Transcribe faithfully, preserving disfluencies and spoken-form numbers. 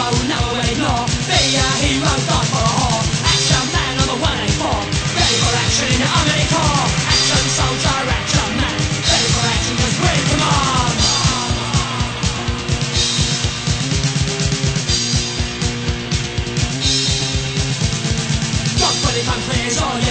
will never wait, no. Be a hero, die for a whore. Action man on the one eighty-four. Ready for action in the Army Corps. Action soldier, action man. Ready for action, just bring them on. Got twenty countries, all you